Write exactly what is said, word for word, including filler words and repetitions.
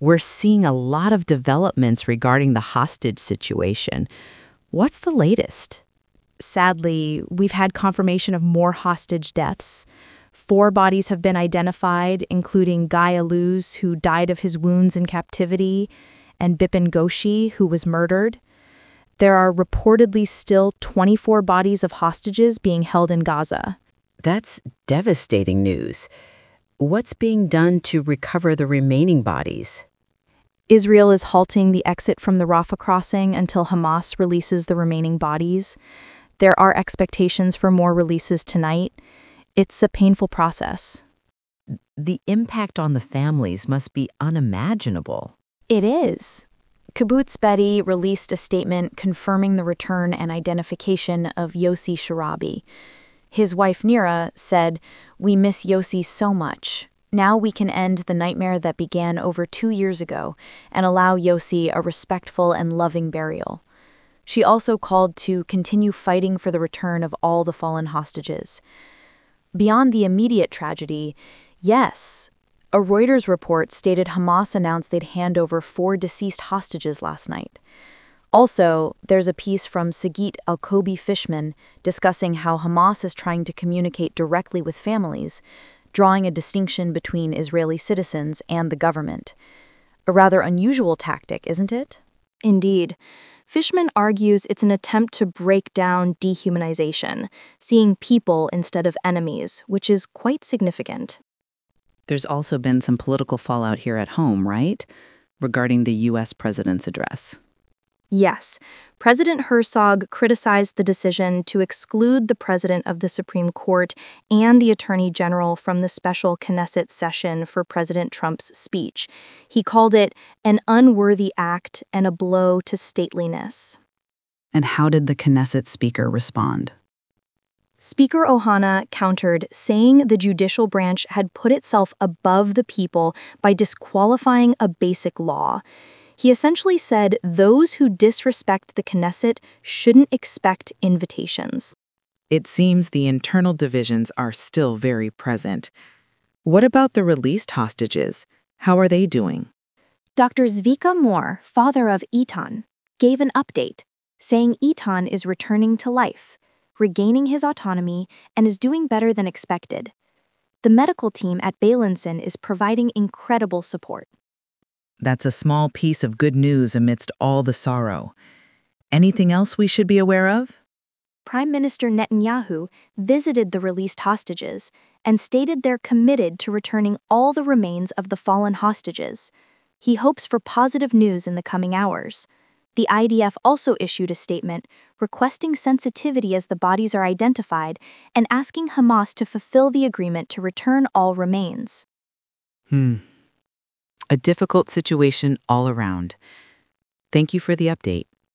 We're seeing a lot of developments regarding the hostage situation. What's the latest? Sadly, we've had confirmation of more hostage deaths. Four bodies have been identified, including Guy Aluz, who died of his wounds in captivity, and Bipin Ghoshi, who was murdered. There are reportedly still twenty-four bodies of hostages being held in Gaza. That's devastating news. What's being done to recover the remaining bodies? Israel is halting the exit from the Rafah crossing until Hamas releases the remaining bodies. There are expectations for more releases tonight. It's a painful process. The impact on the families must be unimaginable. It is. Kibbutz Bedi released a statement confirming the return and identification of Yossi Sharabi. His wife Nira said, "We miss Yossi so much. Now we can end the nightmare that began over two years ago and allow Yossi a respectful and loving burial." She also called to continue fighting for the return of all the fallen hostages. Beyond the immediate tragedy, yes, a Reuters report stated Hamas announced they'd hand over four deceased hostages last night. Also, there's a piece from Sagit Alkobi-Fishman discussing how Hamas is trying to communicate directly with families, drawing a distinction between Israeli citizens and the government. A rather unusual tactic, isn't it? Indeed. Fishman argues it's an attempt to break down dehumanization, seeing people instead of enemies, which is quite significant. There's also been some political fallout here at home, right? Regarding the U S president's address. Yes, President Herzog criticized the decision to exclude the president of the Supreme Court and the Attorney General from the special Knesset session for President Trump's speech. He called it an unworthy act and a blow to stateliness. And how did the Knesset speaker respond? Speaker Ohana countered, saying the judicial branch had put itself above the people by disqualifying a basic law. He essentially said those who disrespect the Knesset shouldn't expect invitations. It seems the internal divisions are still very present. What about the released hostages? How are they doing? Doctor Zvika Moore, father of Eitan, gave an update, saying Eitan is returning to life, regaining his autonomy, and is doing better than expected. The medical team at Beilinson is providing incredible support. That's a small piece of good news amidst all the sorrow. Anything else we should be aware of? Prime Minister Netanyahu visited the released hostages and stated they're committed to returning all the remains of the fallen hostages. He hopes for positive news in the coming hours. The I D F also issued a statement requesting sensitivity as the bodies are identified and asking Hamas to fulfill the agreement to return all remains. Hmm. A difficult situation all around. Thank you for the update.